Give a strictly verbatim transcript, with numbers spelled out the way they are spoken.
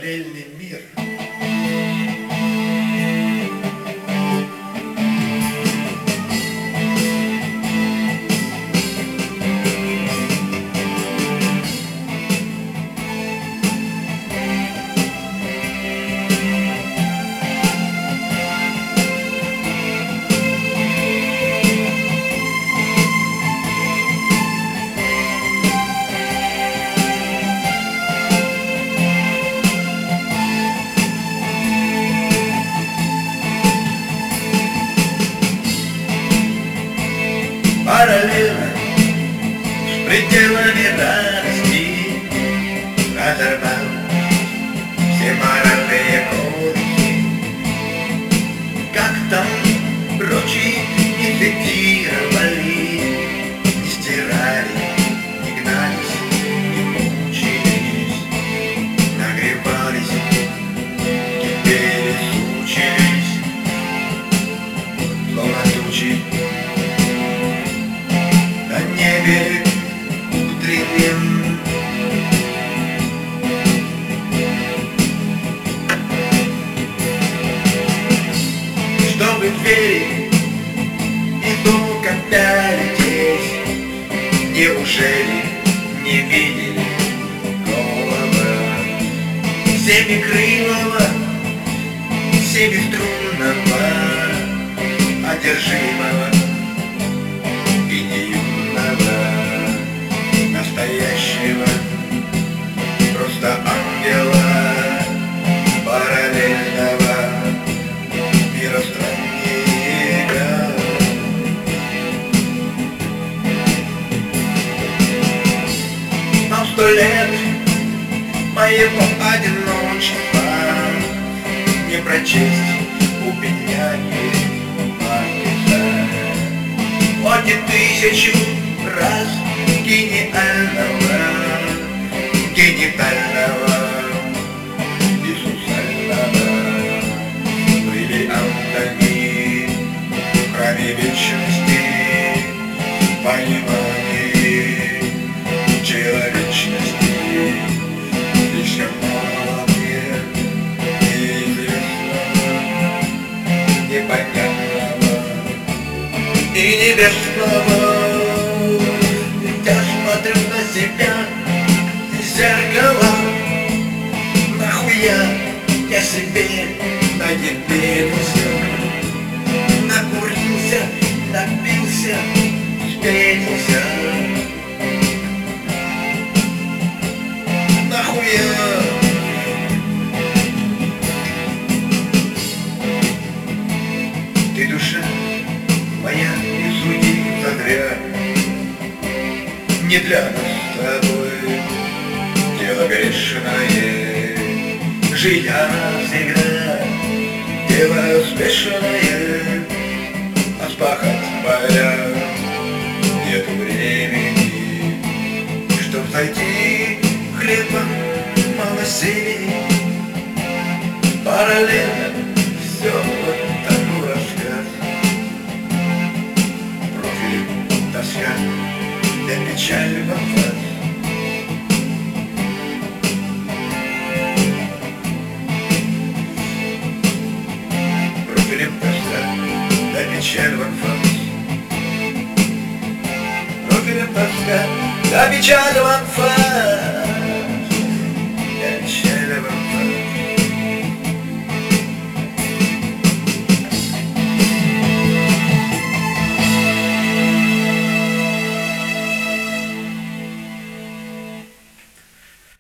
параллельный мир. Параллельно с пределами радости разорвал все моральные кодексы. Как там прочие не цитировали, не стирали, не гнались, не мучились, нагревались, кипели, сучились, словно тучи на небе утреннем. Чтобы верить и то, когда лететь, неужели не видели голова семикрылого, семиструнного, одержимого и неюного, настоящего, просто ангела параллельного миространника. Нам сто лет моего одиночества не прочесть у бедняги Маркеса. Вот и тысячу раз гениального, генитального, бессусального бриллиантами в храме вечности, понимания человечности. Слишком мало мне неизвестного, непонятного и небесного. Я смотрю на себя из зеркала. Нахуя я себе наебился, накурился, напился, спелился. Нахуя? Ты, душа моя, не суди зря. Не для нас с тобой дело грешное, жить навсегда дело успешное, а спахать поля нету времени, чтоб зайти хлебом мало семени. Параллельно все вот такой рассказ, профиль тоска, да печаль во глаз. Профилем тоска, да печаль во глаз. Профилем тоска, да печаль во глаз.